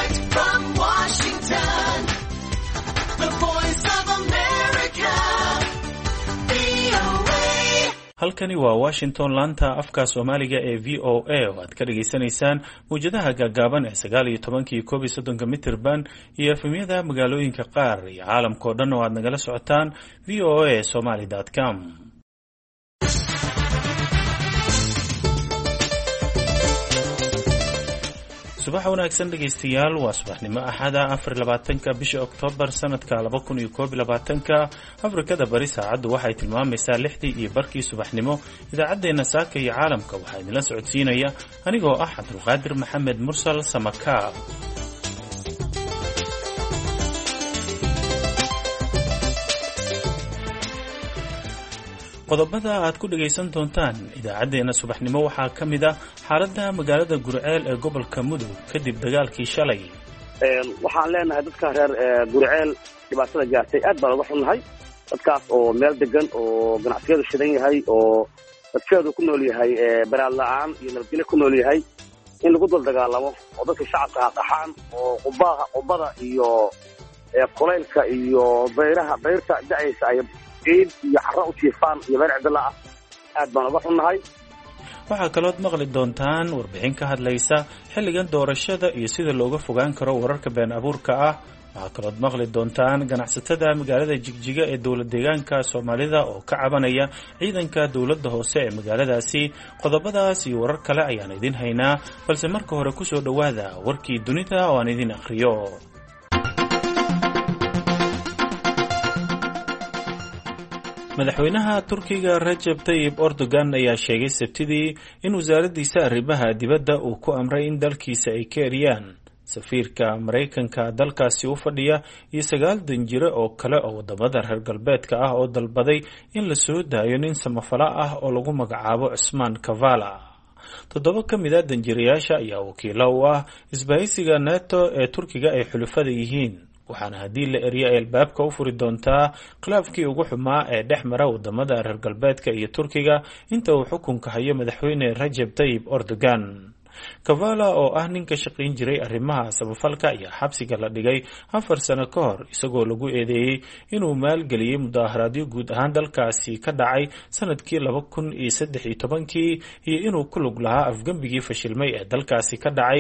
Direct from Washington, the voice of America, VOA. halkani waa Washington, laanta afka Soomaaliga ee VOA oo aad ka dhageysanaysaan muujadaha gaagaaban ee 19 mitirban iyo efemyada magaalooyinka qaar iyo caalamka oo dhan oo aad nagala socotaan voasomali.com. subax wanaagsan dhegeystayaal, waa subaxnimo axada 24 bisha Oktoobar sanadka 2021. Afrikada bari saacadu waxay tilmaamaysaa 6:00 subaxnimo. idaacadeena saaka iyo caalamka waxaa idinla socodsiinaya anigoo ah Cabdulqaadir Maxamed Mursal Samaka. qodobada aad ku dhageysan doontaan idaacadeena subaxnimo waxaa ka mid ah xaaladda magaalada Gurceel ee gobolka Mudug kadib dagaalkii shalay. waxaan leenahay dadka reer Gurceel dhibaatada gaartay aad baan uga xunnahay. dadkaas oo meel degan oo ganacsigeedu shidan yahay oo dadkeedu ku nool yahay baraad la'aan iyo nabadgelyo ku nool yahay in lagu dul dagaalamo oo dadka shacabka qaxaan oo qubada iyo kulaylka iyo beyrta da'aysa ay ciid iyo xarro u jiifaan iyo beer cidla ah aad baan uga xunnahay. waxaa kalood maqli doontaan warbixin ka hadlaysa xilligan doorashada iyo sida looga fogaan karo wararka been abuurka ah. waxaa kalood maqli doontaan ganacsatada magaalada Jigjiga ee dowlad deegaanka Soomaalida oo ka cabanaya ciidanka dowladda hoose ee magaaladaasi. qodobadaas iyo warar kale ayaan idin haynaa, balse marka hore ku soo dhawaada warkii dunida oo aan idin akhriyo. madaxweynaha Turkiga Recep Tayyip Erdogan ayaa sheegay Sabtidii in wasaaraddiisa arrimaha dibadda uu ku amray in dalkiisa ay ka eriyaan safiirka Mareykanka dalkaasi u fadhiya iyo 9 danjire oo kale oo wadamada reer galbeedka ah oo dalbaday in la soo daayo nin samafala ah oo lagu magacaabo Usman Kavala. 7 ka mid ah danjireyaasha ayaa wakiilo u ah isbahaysiga NATO ee Turkiga ay xulufada yihiin, waxaana haddii la eriyo ay albaabka u furi doontaa khilaafkii ugu xumaa ee dhex mara wadamada reer galbeedka iyo Turkiga inta uu xukunka hayo madaxweyne Recep Tayyip Erdogan. Kavala oo ah ninka shaqayn jiray arrimaha samafalka ayaa xabsiga la dhigay 4 sano ka hor isagoo lagu eedeeyay inuu maalgeliyay mudaharaadyo guud ahaan dalkaasi ka dhacay sanadkii 2013 iyo inuu ku lug lahaa afgambigii fashilmay ee dalkaasi ka dhacay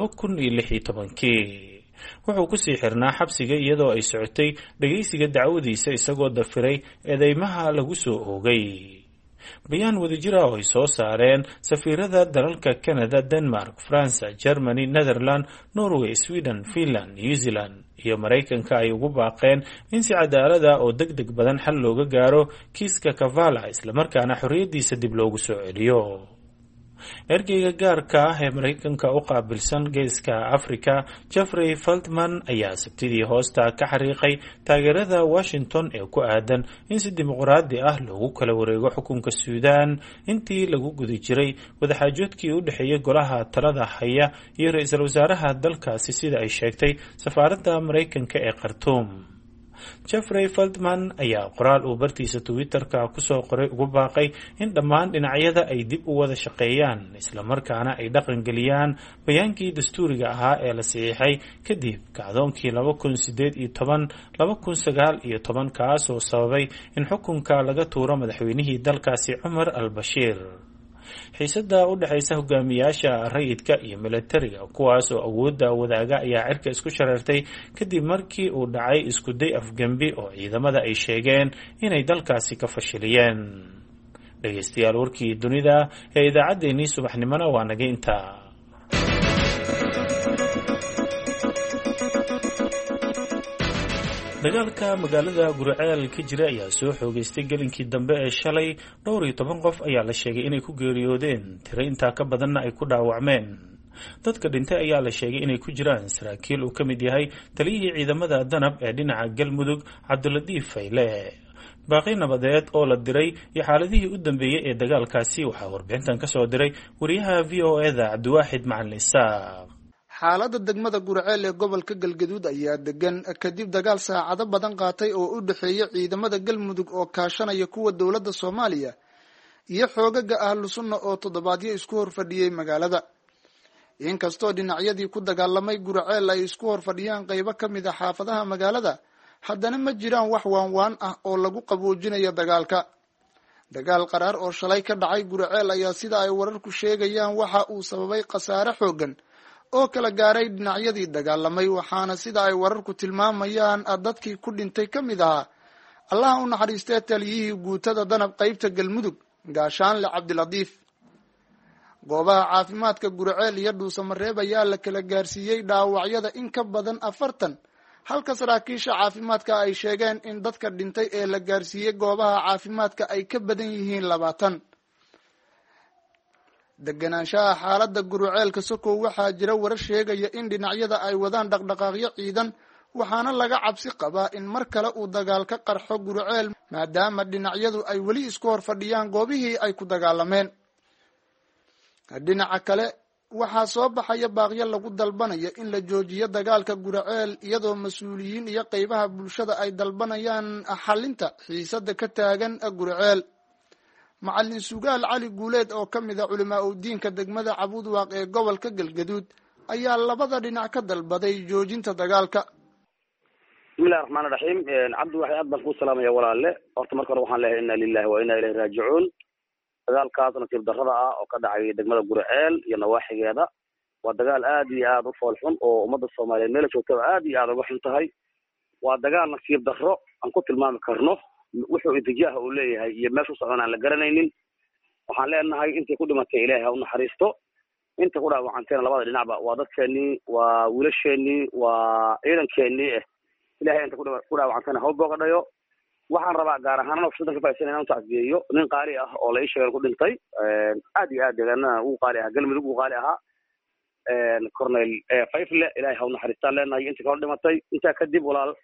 2016. wuxuu ku sii xirnaa xabsiga iyadoo ay socotay dhageysiga dacwadiisa isagoo dafiray eedeymaha lagu soo oogay. bayaan wadajir ah oo ay soo saareen safiirada dalalka Canada, Denmark, France, Germany, Netherlands, Norway, Sweden, Finland, New Zealand iyo Mareykanka ay ugu baaqeen in si cadaalad ah oo degdeg badan xal looga gaaro kiiska Kavala isla markaana xorriyadiisa dib loogu soo celiyo. ergeyga gaarka ah ee Mareykanka u qaabilsan geeska Afrika Jeffrey Feltman ayaa Sabtidii hoosta ka xariiqay taageerada Washington ee ku aadan in si dimuqraadi ah loogu kala wareego xukunka Suudaan intii lagu guda jiray wadaxaajoodkii u dhexeeyay golaha talada haya iyo ra'iisul wasaaraha dalkaasi sida ay sheegtay safaaradda Mareykanka ee Khartoum. Jeffrey Feltman ayaa qoraal uu bartiisa Twitter-ka ku soo qoray ugu baaqay in dhammaan dhinacyada ay dib u wada shaqeeyaan isla markaana ay dhaqan geliyaan bayaankii dastuuriga ahaa ee la saxiixay kadib kacdoonkii 2018-2019 kaas oo sababay in xukunka laga tuuro madaxweynihii dalkaasi Cumar al-Bashir. xiisada u dhaxaysa hogaamiyaasha rayidka iyo militariga kuwaas oo awoodda wadaaga ayaa cirka isku shareertay kadib markii uu dhacay isku day afgambi oo ciidamada ay sheegeen inay dalkaasi ka fashiliyeen. dhageystayaal, warkii dunida ee idaacadeennii subaxnimona waa naga intaa. dagaalka magaalada Gurceel ka jira ayaa soo xoogeystay gelinkii dambe ee shalay. 12 qof ayaa la sheegay inay ku geeriyoodeen, tiro intaa ka badanna ay ku dhaawacmeen. dadka dhintay ayaa la sheegay inay ku jiraan saraakiil uu ka mid yahay taliyihii ciidamada danab ee dhinaca Galmudug Cabduladiif Fayle. baaqi nabadeed oo la diray iyo xaaladihii u dambeeyay ee dagaalkaasi waxaa warbixintan ka soo diray wariyaha VOA-da Cabdiwaaxid Macalin Isaaq. xaaladda degmada Gurceel ee gobolka Galgaduud ayaa degan kadib dagaal saacado badan qaatay oo u dhaxeeyay ciidamada Galmudug oo kaashanaya kuwa dowladda Soomaaliya iyo xoogaga ahlu sunna oo toddobaadyo isku horfadhiyay magaalada. inkastoo dhinacyadii ku dagaalamay Gurceel ay isku hor fadhiyaan qaybo ka mid ah xaafadaha magaalada haddana ma jiraan wax waanwaan ah oo lagu qaboojinayo dagaalka. Dagaal qaraar oo shalay ka dhacay Gurceel ayaa sida ay wararku sheegayaan waxa uu sababay khasaare xooggan oo kala gaaray dhinacyadii dagaalamay, waxaana sida ay wararku tilmaamayaan dadkii ku dhintay ka mid ahaa Allah u naxariistay taliyihii guutada danab qaybta Galmudug Gaashaanle Cabdiladiif. Goobaha caafimaadka Gurceel iyo Dhuusamareeb ayaa la kala gaarsiiyey dhaawacyada in ka badan 40, halka saraakiisha caafimaadka ay sheegeen in dadka dhintay ee la gaarsiiyey goobaha caafimaadka ay ka badan yihiin 20. Deganaanshaha xaaladda Gurceel ka sokow waxaa jira warar sheegaya in dhinacyada ay wadaan dhaqdhaqaaqyo ciidan, waxaana laga cabsi qabaa in mar kale uu dagaal ka qarxo Gurceel maadaama dhinacyadu ay weli isku hor fadhiyaan goobihii ay ku dagaalameen. Dhinaca kale waxaa soo baxaya baaqyo lagu dalbanayo in la joojiyo dagaalka Gurceel iyadoo mas'uuliyiin iyo qaybaha bulshada ay dalbanayaan xalinta xiisada ka taagan Gurceel. Macallin Sugaal Cali Guuleed oo ka mid ah culimaa u diinka degmada Cabudwaaq ee gobolka Galgaduud ayaa labada dhinac ka dalbaday joojinta dagaalka. Bismillahir Rahmaanir Rahiim. Cabdi waxay aad baan ku salaamaya walaalle. Horta marka hore waxaan leeyahay inna lillahi wa inna ilayhi raaji'uun. Dagaalkaas nasiib darrada ah oo ka dhacay degmada Gurceel iyo nawaaxigeeda waa dagaal aad iyo aad u fool xun oo ummadda Soomaaliyeed meel joogta aad iyo aad uga xun tahay. Waa dagaal nasiib darro aan ku tilmaami karno wuxuu intijaaha uu leeyahay iyo meesha socon aan la garanaynin. Waxaan leenahay intii ku dhimatay Ilaahay ha u naxariisto, inta ku dhaawacantayna labada dhinacba waa dadkeennii, waa wiilasheenii, waa ciidankeenii Ilaahay inta ku dhaawacantayna ha u booqadhayo. waxaan rabaa gaar ahaan fursada ka faa'iideysan inaan tacsiyeeyo nin qaali ah oo la ii sheegay ku dhintay aad iyo aad deegaanada uu qaali ah Galmudug uu qaali ahaa Cornel Faifle Ilaahay ha u naxariistaan leenahay inta kala dhimatay. Inta kadib walaal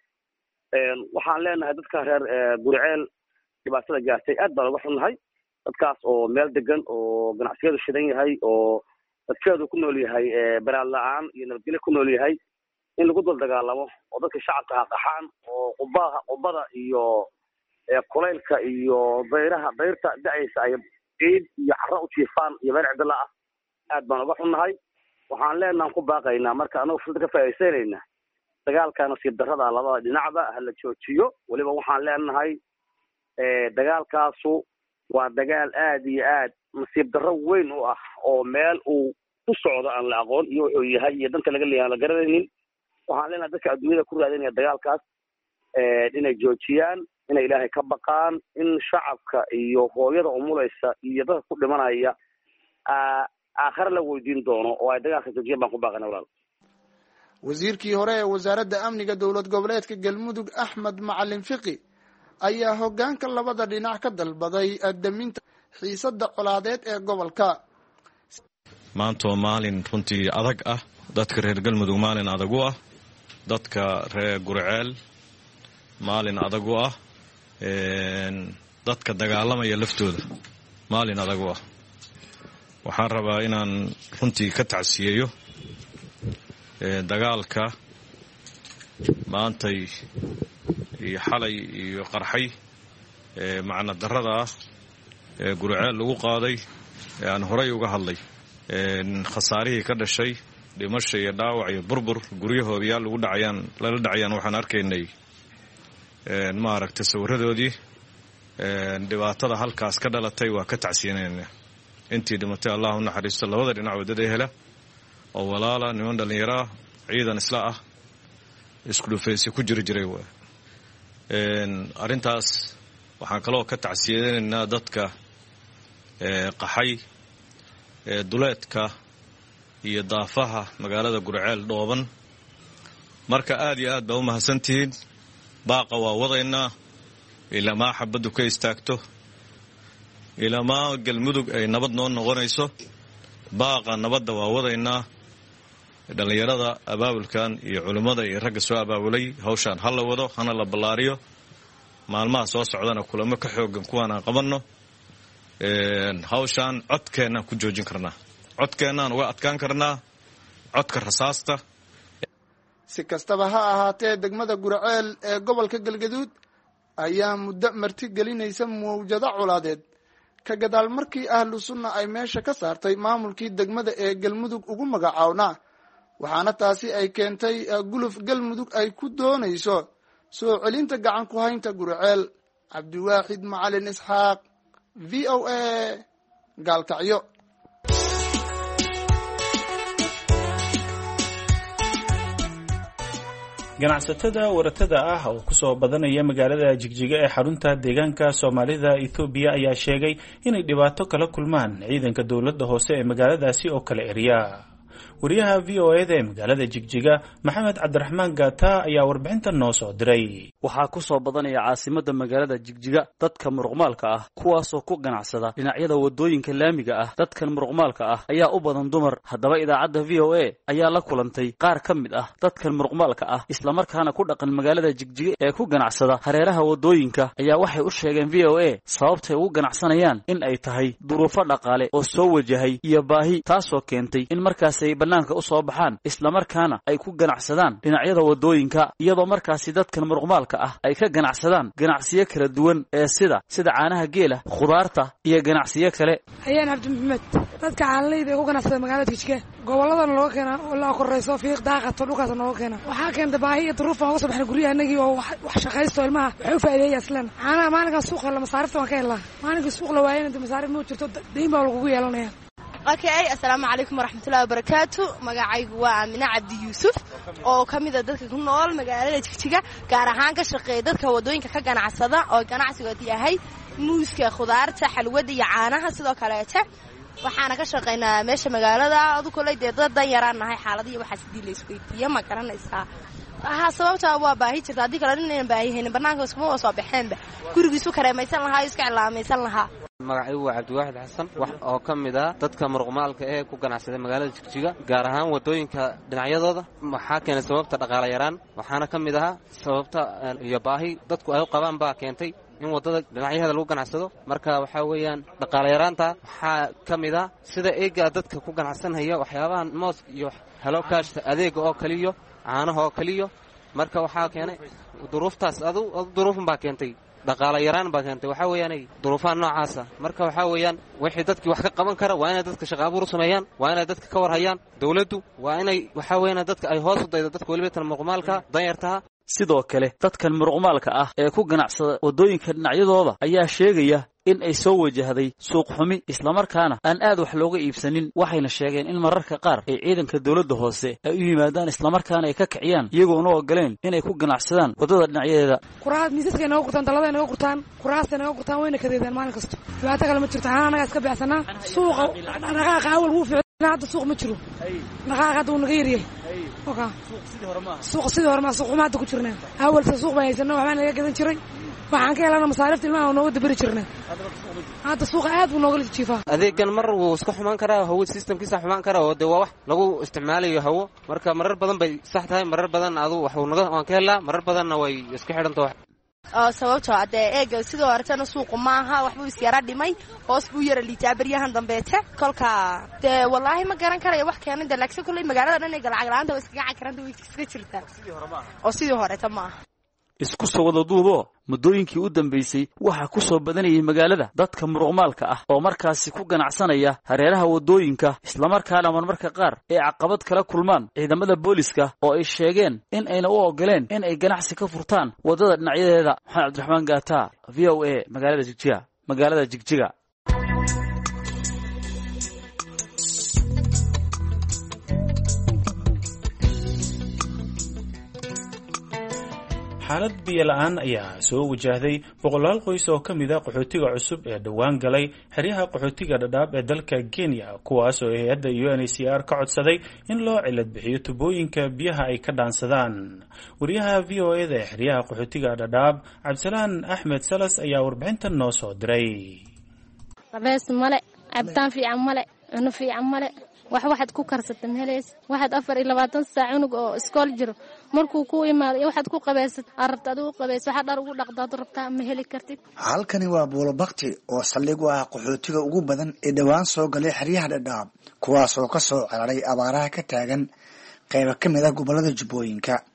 waxaan leenahay dadka reer Gurceel dhibaatada gaartay aad baan uga xunnahay. dadkaas oo meel degan oo ganacsiyadu shidan yahay oo dadkeedu ku nool yahay baraad la'aan iyo nabadgelyo ku nool yahay in lagu dul dagaalamo oo dadka shacabka qaxaan oo qubada iyo kulaylka iyo dayrta da'aysa ay ciid iyo carro u tiifaan iyo meel cidla ah aad baan uga xunnahay. waxaan leenahay ku baaqaynaa marka anagu fursad ka faa'iideysanayna dagaalka nasiib darrada labada dhinacba hala joojiyo. waliba waxaan leenahay dagaalkaasu waa dagaal aad iyo aad nasiib darro weyn u ah oo meel uu ku socdo aan la aqoon iyo wuxuu yahay iyo danta laga leeyahay la garanaynin. waxaan leenahay dadka adduunyada ku raadinaya dagaalkaas inay joojiyaan, inay Ilaahay ka baqaan, in shacabka iyo hooyada umulaysa iyo dadka ku dhimanaya aakhir la weydiin doono oo ay dagaalka joojiyaan baan ku baaqaynaa walaal. wasiirkii hore ee wasaaradda amniga dowlad goboleedka Galmudug Axmed Macalin Fiqi ayaa hoggaanka labada dhinac ka dalbaday adaminta xiisada colaadeed ee gobolka. maanta maalin runtii adag ah, dadka reer Galmudug maalin adag u ah, dadka reer Gurceel maalin adag u ah, dadka dagaalamaya laftooda maalin adag u ah. waxaan rabaa inaan runtii ka tacsiyeeyo dagaalka maantay iyo xalay iyo qarxay macna darrada ah ee Gurceel lagu qaaday ee aan horay uga hadlay khasaarihii ka dhashay dhimasho iyo dhaawac iyo burbur guryahoodii lala dhacayaan waxaan arkaynay maaragtay sawiradoodii dhibaatada halkaas ka dhalatay waa ka tacsiyeenaynaa. intii dhimatay Allah u naxariisto labada dhinac wadada hela oo walaala niman dhalinyaro ciidan isla ah isku dhufaysi ku jiray arrintaas waxaan kaloo ka tacsiyeenaynaa dadka qaxay duleedka iyo daafaha magaalada Gurceel dhooban. marka aad iyo aad baa u mahadsantihiin. baaqa waa wadaynaa ilaa ma xabadu ka istaagto, ilaa ma Galmudug ay nabad noo noqonayso. baaqa nabadda waa wadaynaa. dhalinyarada abaabulkan iyo culimada iyo ragga soo abaabulay hawshan hala wado hana la ballaariyo. maalmaha soo socdana kulamo ka xoogan kuwaan aan qabanno. hawshan codkeenaan ku joojin karnaa, codkeenaan uga adkaan karnaa codka rasaasta. si kastaba ha ahaatee degmada Gurceel ee gobolka Galgaduud ayaa muddo marti gelinaysa mawjado colaadeed ka gadaal markii ahlu sunna ay meesha ka saartay maamulkii degmada ee galmudug ugu magacaawna waxaana taasi ay keentay guluf galmudug ay ku doonayso soo celinta gacan ku haynta Guriceel. Cabdiwaaxid Macalin Isxaaq, VOA, Gaalkacyo. ganacsatada waratada ah oo ku soo badanaya magaalada Jigjiga ee xarunta deegaanka Soomaalida Ethiopia ayaa sheegay inay dhibaato kala kulmaan ciidanka dawladda hoose ee magaaladaasi oo kala eriya. wariyaha VOA-da ee magaalada Jigjiga Maxamed Cabdiraxmaan Gaata ayaa warbixintan noo soo diray. waxaa ku soo badanaya caasimadda magaalada Jigjiga dadka muruqmaalka ah kuwaas oo ku ganacsada dhinacyada wadooyinka laamiga ah. dadkan muruqmaalka ah ayaa u badan dumar. haddaba idaacadda VOA ayaa la kulantay qaar ka mid ah dadkan muruqmaalka ah isla markaana ku dhaqan magaalada Jigjiga ee ku ganacsada hareeraha wadooyinka ayaa waxay u sheegeen VOA sababtay ugu ganacsanayaan in ay tahay duruufo dhaqaale oo soo wajahay iyo baahi taasoo keentay in markaas ay banaanka u soo baxaan isla markaana ay ku ganacsadaan dhinacyada wadooyinka iyadoo markaasi dadkan muruqmaalka ah ay ka ganacsadaan ganacsiyo kala duwan ee sida caanaha geela, khudaarta iyo ganacsiyo kale. ayaan Cabdi Maxamed dadka caanleyda ku ganacsada magaalada Jigjiga gobolladan loo keenaa oo la koreyso fiiq daaqato dhulkaas noo keenaa waxaa keenta baahi iyo duruuf aan uga soo baxnay guryahanagii oo wax shaqaysto ilmaha waxay u faa'iideeyaan islaan caanaha maalinka suuqa la masaarifta waan ka helnaa maalinka suuq la waayeen inta masaarif ma jirto deyn baa lagu yeelanaya. Okay, assalaamu calaykum waraxmatullaahi wabarakaatu. magacaygu waa Aamina Cabdi Yuusuf oo kamid ah dadka ku nool magaalada Jigjiga gaar ahaan ka shaqeeya dadka wadooyinka ka ganacsada oo ganacsigoodu yahay muuska, khudaarta, xalwada iyo caanaha sidoo kale waxaana ka shaqeynaa meesha magaalada adu kulay dad yaraanahay xaaladii waxa sidii la isku weydiiyay ma garanaysaa. sababta waa baahi jirta hadii kale inaan baahihin banaanka isku soo baxeenba gurigiisu kareemaysan lahaa iska cilaamaysan lahaa. magacaygu waa Cabdiwaaxid Xasan wax oo kamid ah dadka muruqmaalka ee ku ganacsada magaalada Jigjiga gaar ahaan wadooyinka dhinacyadooda waxaa keenay sababta dhaqaale yaraan waxaana kamid ah sababta iyo baahi dadku ay qabaan baa keentay in wadada dhinacyadeeda lagu ganacsado. marka waxa weeyaan dhaqaale yaraanta waxaa kamid ah sida eega dadka ku ganacsanaya waxyaabahan moos iyo hello cash adeega oo kaliyo caanaha oo kaliyo marka waxaa keenay duruuftaas duruufan baa keentay dhaqaale yaraan baa keentay waxa weeyaan duruufaan noocaas marka waxa weeyaan wixii dadkii wax ka qaban kara waa inay dadka shaqo abuur sameeyaan waa inay dadka ka war hayaan dawladdu waa inay waxa weeyaan dadka ay hoos u daydo dadka waliba tan muruqmaalka danyarta. sidoo kale dadkan muruqmaalka ah ee ku ganacsada wadooyinka dhinacyadooda ayaa sheegaya in ay soo wajahday suuq xumi isla markaana aan aad wax looga iibsanin waxayna sheegeen in mararka qaar ay ciidanka dawladda hoose ay u yimaadaan isla markaana ay ka kiciyaan iyagoona ogoleen inay ku ganacsadaan wadada dhinacyadeeda. kuraas miisaska inaga gurtaan dalada inaga gurtaan kuraasta inaga gurtaan wayna kadeedaan maalin kasta dhibaato kale ma jirto anaga iska bixsanaa suuqa dhaqaaqa awal wuu fiicnaa hadda suuq ma jiro dhaqaaqa hadda uu naga yaryahay suuq sidii hore ma suuq ma hadda ku jirnaa awal suuq baan haysanaa waxbaa naga gadan jiray waxaan ka helana masaarifta ilmaha nooga dabari jirnay hadda suuqa aad buu nooga jiifaa. adeegan mar wuu iska xumaan karaa hawo systemkiisa xumaan karaa oo waa wax lagu isticmaalayo hawo marka marar badan bay sax tahay marar badan adu wax waan ka helaa marar badanna way iska xidhantaa. sababtoo ah eega sidoo aragtana suuqu maaha waxbuu is yara dhimay hoos buu yara liitaa baryahan dambeete kolka wallaahi ma garan karayo wax keenay laakiin kulay magaalada dhan ay galacag la'aanta way iska gacan way iska jirtaa oo sidii hore ta maaha. isku soo wada duubo muddooyinkii u dambeysay waxaa ku soo badanayay magaalada dadka muruqmaalka ah oo markaasi ku ganacsanaya hareeraha wadooyinka isla markaana marmarka qaar ay caqabad kala kulmaan ciidamada booliska oo ay sheegeen in ayna u ogoleen in ay ganacsi ka furtaan wadada dhinacyadeeda. Maxamed Cabdiraxmaan Gaata, VOA, magaalada Jigjiga. xaalad biyo la'aan ayaa soo wajahday boqolaal qoys oo ka mid ah qaxootiga cusub ee dhowaan galay xeryaha qaxootiga Dadaab ee dalka Kenya kuwaas oo hay'adda UNHCR ka codsaday in loo cilad bixiyo tubooyinka biyaha ay ka dhaansadaan. wariyaha VOA-da ee xeryaha qaxootiga Dadaab Cabdisalaan Axmed Salas ayaa warbixintan noo soo diray. labees male cabtaan fiican male cunno fiican male waxaad ku karsatay meelays waxaad 24 saac cunug oo iskool jiro markuu ku imaado waxaad ku qabeysad arabta adigu qabeys waxa dhar ugu dhaqdaad rabtaa ma heli kartid. halkani waa Buulabakti oo saldhig u ah qaxootiga ugu badan ee dhawaan soo galay xeryaha Dadaab kuwaas oo ka soo cararay abaaraha ka taagan qayb ka mid ah gobolada Jubbooyinka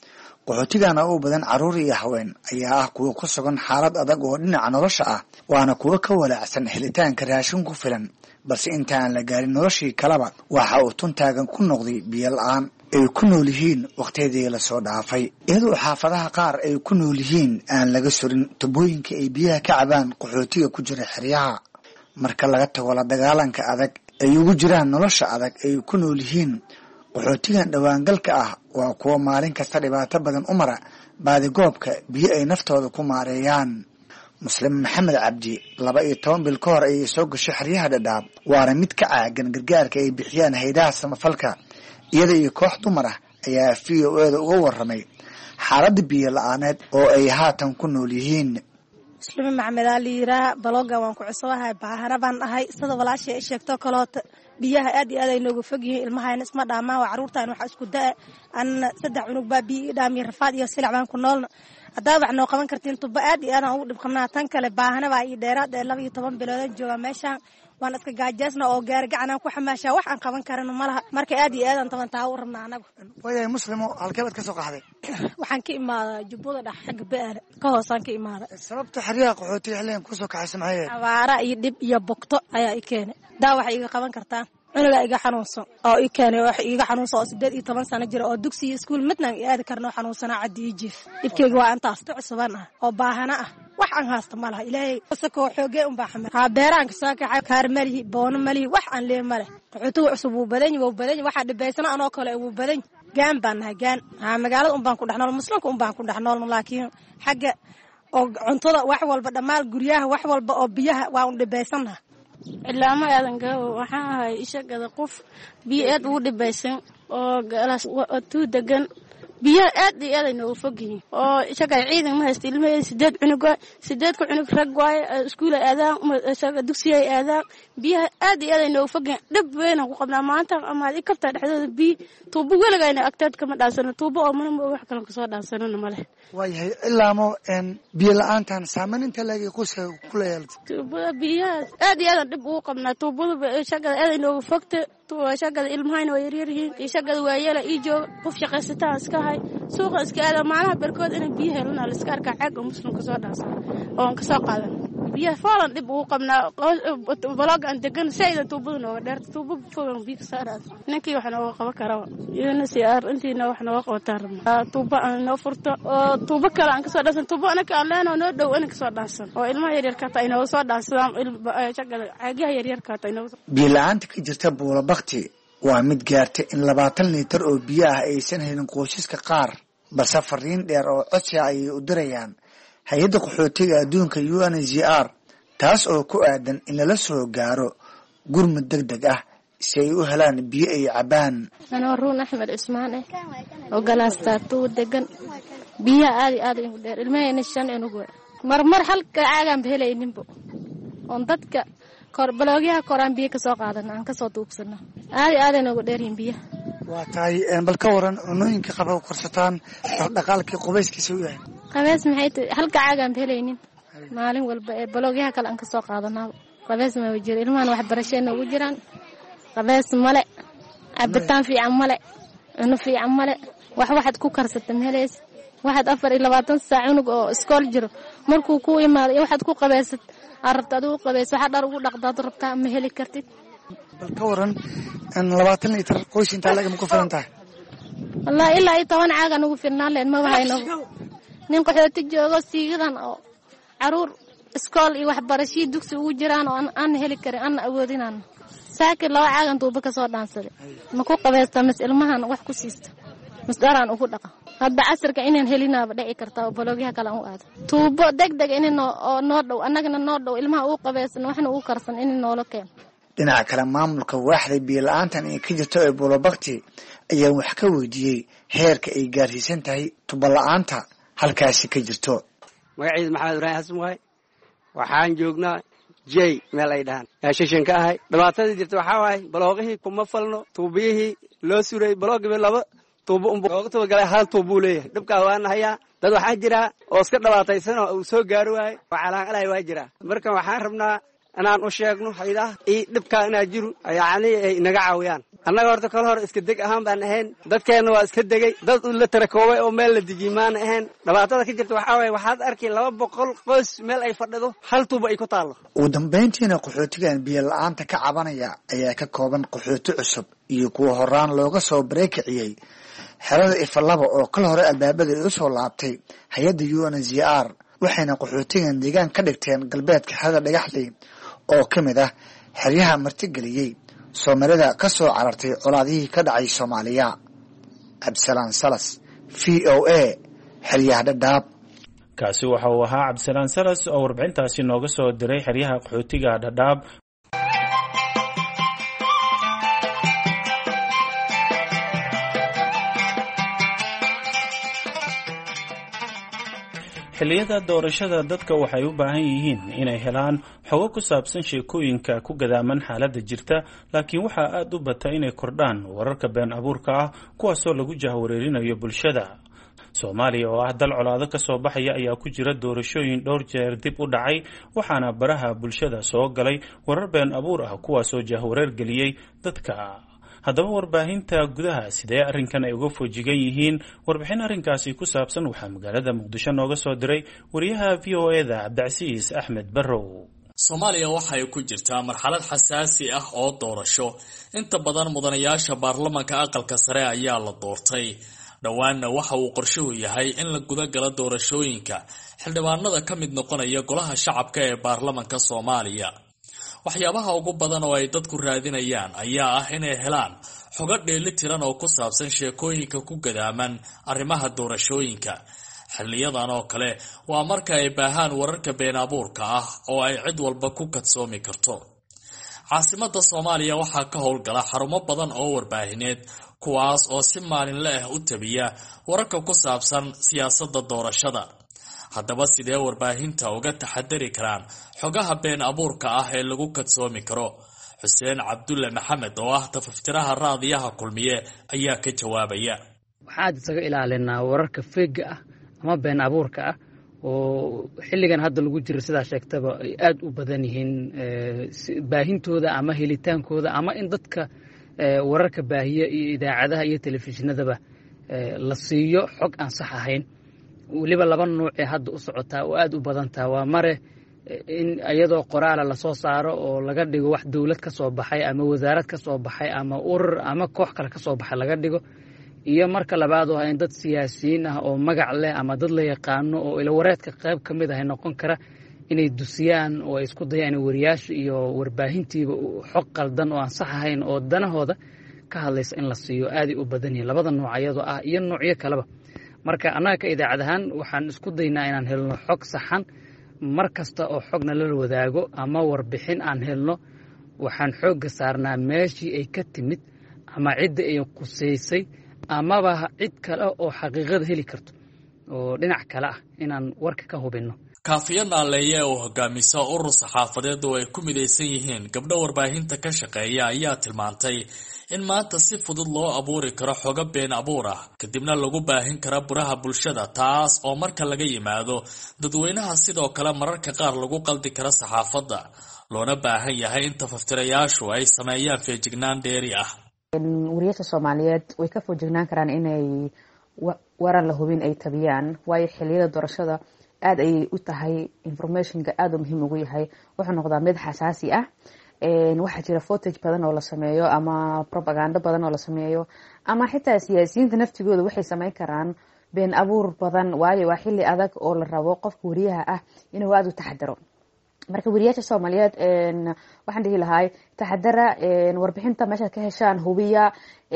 qaxootigana u badan carruur iyo haween ayaa ah kuwa ku sugan xaalad adag oo dhinaca nolosha ah waana kuwa ka walaacsan helitaanka raashin ku filan balse intaan la gaarin noloshii kaleba waxa uu tuntaagan ku noqday biyo la-aan ay ku nool yihiin waqtiyadii lasoo dhaafay iyadoo xaafadaha qaar ay ku nool yihiin aan laga surin tubooyinka ay biyaha ka cabaan qaxootiga ku jira xeryaha marka laga tago la dagaalanka adag ay ugu jiraan nolosha adag ay ku nool yihiin qaxootigan dhawaangalka ah waa kuwa maalin kasta dhibaato badan u mara baadigoobka biyo ay naftooda ku maareeyaan muslim maxamed cabdi 12 bil ka hor ayay soo gashay xeryaha Dhadhaab waana mid ka caagan gargaarka ay bixiyaan hay'adaha samafalka iyada iyo koox dumar ah ayaa VOA uga warramay xaaladda biyo la'aaneed oo ay haatan ku nool yihiin muslim maxamed aliira baloga waan ku cusbahay baahana baan ahay sida walaashay sheegto kaloota biyaha aad iyo aad ay noogu fog yihiin ilmahayna isma dhaamaan waa caruurtaan waxa isku daa an 3 cunug baa biyo dhaami rafaad iyo silic baan ku noolna hadaa wax noo qaban kartiin tuba aad iyo aad aan ugu dhib qabnaa tan kale baahana baa ii dheeraad 12 bilood jooga meeshaan waan iska gaajeesna oo gaar gacan ku xamaashaa wax aan qaban karano malaha marka aad iyo aad aan tabantaa u rabnaa anagu way muslimo halkeed ka soo qaxday waxaan ka imaadaa jubbada dhax xagga beer ka hoosaan ka imaadaa sababta xariiqa qaxootiga xilligan ku soo kaxaysan maxay abaara iyo dib iyo bogto ayaa i keenay daa wax iga qaban kartaa cunuga iga xanuunsan oo i keenay wax iga xanuunsan oo 18 sano jira oo dugsi iskuul midna aadi karno xanuunsana cadii jiif ibkeyga waa intaas cusubaan ah oo baahana ah wax aan haasta malaha ilaahay asakoo xoogay un baa xamar ha beeraanka soo kaxay kaar mali boono mali wax aan leeyahay male qaxootiga cusub uu badan waxa dhibaysana anoo kale uu badan gaan baan nahay gaan ha magaalada un baan ku dhaxnool muslimka un baan ku dhaxnool laakiin xagga oo cuntada wax walba dhamaal guryaha wax walba oo biyaha waa un dhibaysana ilaama aadan gaawo waxaan ahay ishagada qof biyo aad ugu dhibaysan oo galas tuu degan biyo aad iyo aad ay noogu fog yihiin oo ishagada ciidan ma haysto ilmaheeda 8 cunug 8 ku cunug rag waay iskuul aadaan isaga dugsiga aadaan biyo aad iyo aad ay noogu fog yihiin dhib weyn ku qabnaa maanta ama ay kabta dhexdooda biyo tuubo weligayna agteed kama dhaansano tuubo oo mana wax kale ka soo dhaansanana ma leh waayahay ilaamo biyo la'aantan saamaynta laga qoyska ku leeyahay tuubada biyaha aad iyo aad dhib ugu qabnaa tuubada ishagada aad ay noogu fogtay shaqada ilmahayna way yaryar yihiin shaqada waa yeela ii joog qof shaqaysataa iska hay suuqa iska aada maalaha barkood inay biyo helana la iska arkaa caag oo muslimka soo dhaansan oo aan ka soo qaadan biyaha faalan dib ugu qabnaa baloga aan degan sayda tuubada nooga dheerta tuubo fogan biyo ka saaraan ninkii wax nooga qaban karaa iyana si intiina wax nooga qabataa rabnaa tuubo aan noo furto oo tuubo kale aan ka soo dhaansan tuubo anaka aan leenahay noo dhow inay ka soo dhaansan oo ilmaha yaryar ka tahay inoo soo dhaansadaan shaqada caagaha yaryar ka tahay inoo biyo la'aanta ka jirta buulabaqti waa mid gaartay in 20 litir oo biyo ah aysan helin qoysaska qaar balse fariin dheer oo codsi ay u dirayaan hay'adda qaxootiga adduunka UNHCR taas oo ku aadan in la soo gaaro gurmad degdeg ah si ay u helaan biyo ay cabaan anoo ruun Axmed Ismaan oo galaasta tuu degan biyo aad u dheer ilmaheena 5 cunug marmar halka caagan helayninbo on dadka balogyaha koraan biyo ka soo qaadan aan ka soo duubsano aad noogu dheerin biyo waa tahay bal ka waran cunooyinka qaba korsataan dhaqaalkii qubayskiisa u yahay qabays maxay tahay halka caagan helaynin maalin walba ee balogyaha kale aan ka soo qaadanaa qabays ma wajir ilmahan wax barasheen ugu jiraan qabays male abitaan fiican male cuno fiican male waxaad ku karsatay heleys waxaad 24 saac cunug oo iskool jiro markuu ku imaado waxaad ku qabaysat arabta aduu qabays waxa dhar ugu dhaqdaad rabtaa ma heli kartid bal ka waran in 20 litir qoys inta laga ku filan tahay wallahi ilaa 10 caagan ugu filnaan leen ma wahayno nin qaxooti joogo siigadan oo caruur iskool iyo waxbarasho dugsi ugu jiraan oo aan heli karin aan awoodinaan saakin loo caagan tuubo ka soo dhaansaday ma ku qabaysta mas ilmahan wax ku siista masdaraan ugu dhaqa hadda casirka inaan helinaaba dhici karta oo balogyaha kale u aado tuubo degdeg inaan noo dhow annagana noo dhow ilmaha uu qabaysan waxna uu karsan in noolo keen dhinaca kale maamulka waaxda biyo la'aantan ay ka jirto ee buulabaqti ayaa wax ka weydiiyey heerka ay gaarsiisan tahay tubo la'aanta halkaasi ka jirto magaciisa maxamed ibraahim xasan waay waxaan joognaa jey meel ay dhahaan shishan ka ahay dhibaatadii jirta waxaa waaye balooqihii kuma falno tuubiyihii loo suray baloogiba 2 tuubo looga tabagalay hal tuubo leeyahay dhibkaa waan hayaa dad waxaa jira oo iska dhawaataysan oo uu soo gaaro waay oo calaaqalay waa jira marka waxaan rabnaa inaan u sheegno haydaha iyo dhibkaa inaa jiru yacni ay naga caawiyaan annaga horta kala hor iska deg ahaan baan ahayn dadkeenna waa iska degay dad la tarakoobay oo meel la dejiy maana ahayn dhibaatada ka jirta waxaa waaye waxaad arkay 200 qoys meel ay fadhido hal tuuba ay ku taallo ugu dambayntiina qaxootigan biyo la-aanta ka cabanaya ayaa ka kooban qaxooti cusub iyo kuwa horaan looga soo bareekiciyey xerada Ifalaba oo kala hore albaabada ay u soo laabtay hay-adda UNHCR waxayna qaxootigan deegaan ka dhigteen galbeedka xerada Dhagaxley oo ka mid ah xeryaha martigeliyey Soomaalida ka soo carartay colaadihii ka dhacay Soomaaliya. Absalaan Salas, VOA, xeryaha Dhadhaab. kaasi waxa uu ahaa Absalaan Salas oo warbixintaasi nooga soo diray xeryaha qaxootiga Dhadhaab. xilliyada doorashada dadka waxay u baahan yihiin inay helaan xogo ku saabsan sheekooyinka ku gadaaman xaaladda jirta laakiin waxaa aad u bata inay kordhaan wararka been abuurka ah kuwaasoo lagu jahwareerinayo bulshada. Soomaaliya oo ah dal colaado ka soo baxaya ayaa ku jira doorashooyin dhowr jeer dib u dhacay waxaana baraha bulshada soo galay warar been abuur ah kuwaasoo jahwareer geliyey dadka. haddaba warbaahinta gudaha sidee arrinkan ay uga foojigan yihiin warbixin arrinkaasi ku saabsan waxaa magaalada Muqdisho nooga soo diray wariyaha VOA-da Cabdicasiis Axmed Barrow. Soomaaliya waxay ku jirtaa marxalad xasaasi ah oo doorasho inta badan mudanayaasha baarlamaanka aqalka sare ayaa la doortay dhawaanna waxa uu qorshuhu yahay in la guda galo doorashooyinka xildhibaanada ka mid noqonaya golaha shacabka ee baarlamaanka Soomaaliya. waxyaabaha ugu badan oo ay dadku raadinayaan ayaa ah inay helaan xogo dheelitiran oo ku saabsan sheekooyinka ku gadaaman arrimaha doorashooyinka. xilliyadan oo kale waa marka ay baahaan wararka been abuurka ah oo ay cid walba ku kadsoomi karto. caasimadda Soomaaliya waxaa ka howlgala xarumo badan oo warbaahineed kuwaas oo si maalinle ah u tabiya wararka ku saabsan siyaasadda doorashada. haddaba sidee warbaahinta uga taxadari karaan xogaha been abuurka ah ee lagu kadsoomi karo? Xuseen Cabdulle Maxamed oo ah tafaftiraha raadiyaha Kulmiye ayaa ka jawaabaya. waxaad isaga ilaalinaa wararka feega ah ama been abuurka ah oo xilligan hadda lagu jiro sidaa sheegtaba ay aad u badan yihiin baahintooda ama helitaankooda ama in dadka wararka baahiya iyo idaacadaha iyo telefishinadaba la siiyo xog aan sax ahayn. waliba laba nooc ee hadda u socotaa oo aad u badantaa waa mare in iyadoo qoraala la soo saaro oo laga dhigo wax dawlad ka soo baxay ama wasaarad ka soo baxay ama urur ama koox kale ka soo baxay laga dhigo iyo marka labaad oo in dad siyaasiyiin ah oo magac leh ama dad la yaqaano oo ila wareedka qayb ka mid ah noqon kara inay dusiyaan oo ay isku dayaan wariyaasha iyo warbaahintiiba xog qaldan oo aan sax ahayn oo danahooda ka hadlaysa in la siiyo aad u badan yahay labada nooc iyadoo ah iyo noocyo kaleba. marka annaga ka idaacad ahaan waxaan isku daynaa inaan helno xog saxan mar kasta oo xogna la wadaago ama warbixin aan helno waxaan xoogga saarnaa meeshii ay ka timid ama cidda ay qusaysay amaba cid kale oo xaqiiqada heli karto oo dhinac kale ah inaan warka ka hubinno. Kaafiya Naaleeye oo hogaamisa urur saxaafadeed oo ay ku midaysan yihiin gabdho warbaahinta ka shaqeeya ayaa tilmaantay in maanta si fudud loo abuuri karo xogo been abuur ah kadibna lagu baahin karo baraha bulshada taas oo marka laga yimaado dadweynaha sidoo kale mararka qaar lagu qaldi karo saxaafadda loona baahan yahay in tafaftirayaashu ay sameeyaan feejignaan dheeri ah. wariyaasha Soomaaliyeed way ka feejignaan karaan inay waran la hubin ay tabiyaan waayo xilliyada doorashada aad ay u tahay informationka aad u muhiim ugu yahay wuxuu noqdaa mid xasaasi ah. waxaa jira footage badan oo la sameeyo ama propaganda badan oo la sameeyo ama xitaa siyaasiyiinta naftigooda waxay sameyn karaan been abuur badan waayo waa xilli adag oo la rabo qofka wariyaha ah inuu aad u taxadaro. marka wariyaasha Soomaaliyeed waxaan dhihi lahaa taxadara warbixinta meesha ka heshaan hubiya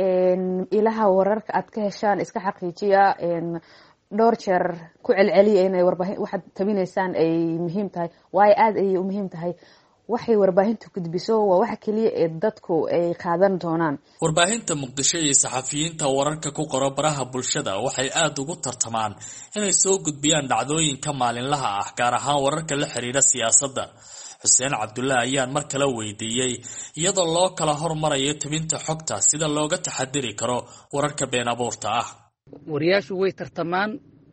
ilaha wararka aad ka heshaan iska xaqiijiya dhowr jeer ku celceliya inay warbaahin waxaad tabinaysaan ay muhiim tahay waayo aad ay u muhiim tahay waxay warbaahintu gudbiso waa waxa kaliya ee dadku ay qaadan doonaan. Warbaahinta Muqdisho iyo saxafiyiinta wararka ku qora baraha bulshada waxay aad ugu tartamaan inay soo gudbiyaan dhacdooyinka maalinlaha ah gaar ahaan wararka la xiriira siyaasadda. Xuseen Cabdulle ayaan mar kale weydiiyay iyadoo loo kala hormarayo tabinta xogta sida looga taxadiri karo wararka been abuurta ah. wariyaashu way tartamaan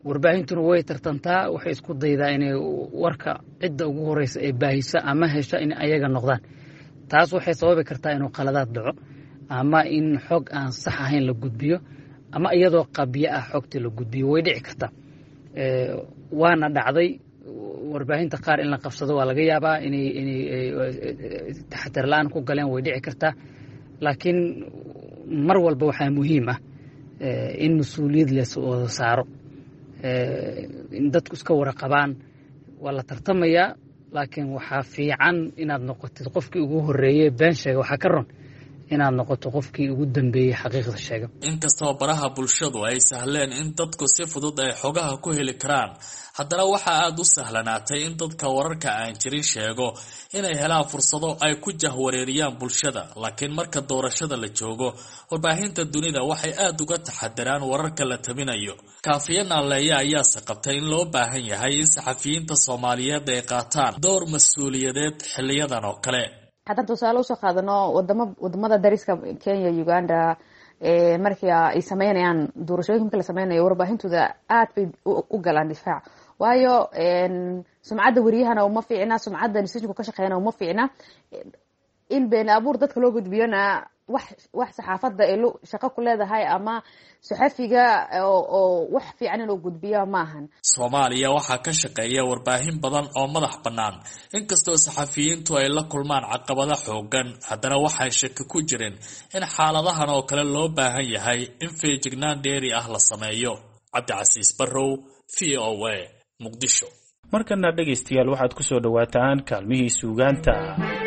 warbaahintuna way tartantaa waxay isku daydaa inay warka cidda ugu horeysa ee baahisa ama hesha in ayaga noqdaan taas waxay sababi kartaa inuu qaladaad dhaco ama in xog aan sax ahayn la gudbiyo ama iyadoo qabyo ah xogta la gudbiyo way dhici kartaa waana dhacday warbaahinta qaar in la qabsado waa laga yaabaa inay taxadar la'aan ku galeen way dhici kartaa laakiin mar walba waxaa muhiim ah in mas-uuliyad la wada saaro in dadku iska waraqabaan waa la tartamayaa laakiin waxaa fiican inaad noqotid qofkii ugu horeeyey been sheega waxaa ka ron inaad noqoto qofkii ugu dambeeyey xaqiiqda sheega inkastoo baraha bulshadu ay sahleen in dadku si fudud ay xogaha ku heli karaan haddana waxaa aada u sahlanaatay in dadka wararka aan jirin sheego inay helaan fursado ay ku jahwareeriyaan bulshada laakiin marka doorashada la joogo warbaahinta dunida waxay aada uga taxadaraan wararka la tabinayo kaafiye naaleeya ayaase qabtay in loo baahan yahay in saxafiyiinta soomaaliyeed ay qaataan door mas-uuliyadeed xiliyadan oo kale haddaan tusaale usoo qaadano wadamada dariska Kenya Uganda markii ay sameynayaan doorashooyinka marka la sameynayo warbaahintooda aad bay u galaan difaac waayo sumcadda wariyahana uma fiicna sumcadda nasiibku ka shaqeeyana uma fiicna in been abuur dadka loo gudbiyana wax saxaafadda ee shaqo ku leedahay ama saxafiga oo wax fiican inuu gudbiyo maahan Soomaaliya waxaa ka shaqeeya warbaahin badan oo madax bannaan inkastoo saxafiyiintu ay la kulmaan caqabado xoogan haddana waxay shaki ku jireen in xaaladahan oo kale loo baahan yahay in feejignaan dheeri ah la sameeyo Cabdicasiis Barrow VOA Muqdisho markana dhageystayaal waxaad ku soo dhawaataan kaalmihii suugaanta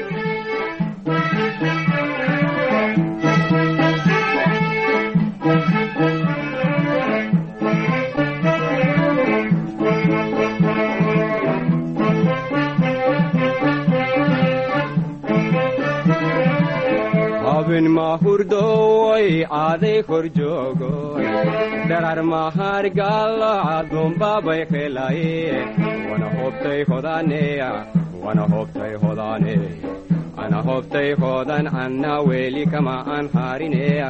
Abin mahurdoy aaday korjogoy darar mahar galla dumba bay khelay wana hobtay hodane ana hobtay hodan anna weli kama an harineya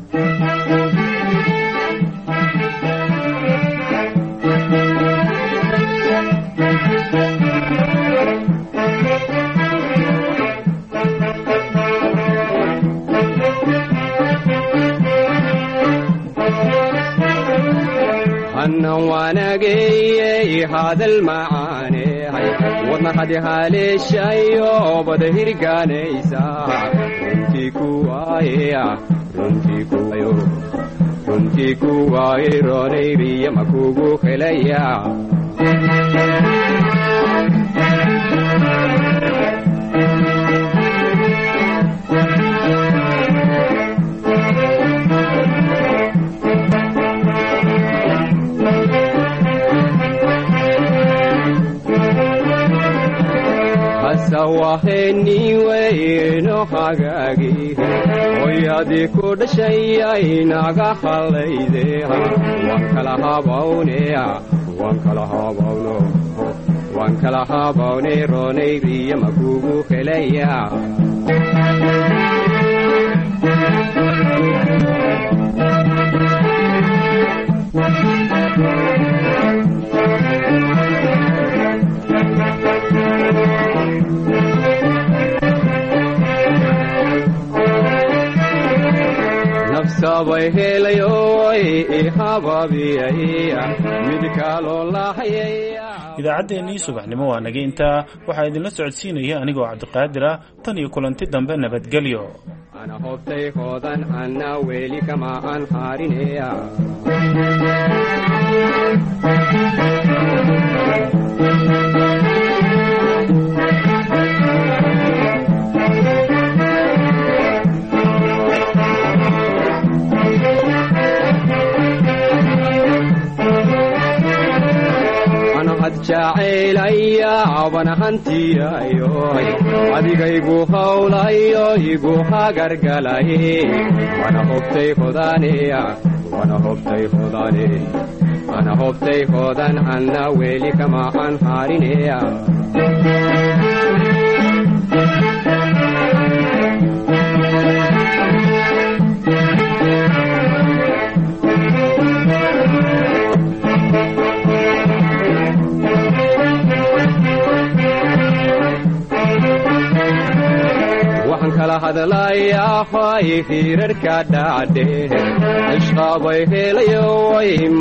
أنا واناقي هذا المعاني وضنا حد حالي الشيء وبدهر قانيسا رنتي كواي روني بي مكوكو خليا Sawaheni wayno hagagi oyadi kudashayay naga halayde wan kala habawne ronay riya makugu khelaya Sabay helayoy ihababiyay midkalo lahayay idaacaddeenii subaxnimo waa naga intaa waxaa idinla socodsiinaya anigoo Cabdiqaadir ah tan iyo kulanti dambe nabadgelyo ana hobtay hodan anna weli kama an harineya jacaylaya abana hantiyayo adigaygu hawlayo igu hagargalaye wana hobtay hodan anna weli kama an harineya hay hirarka dhacde ishqabay helayo way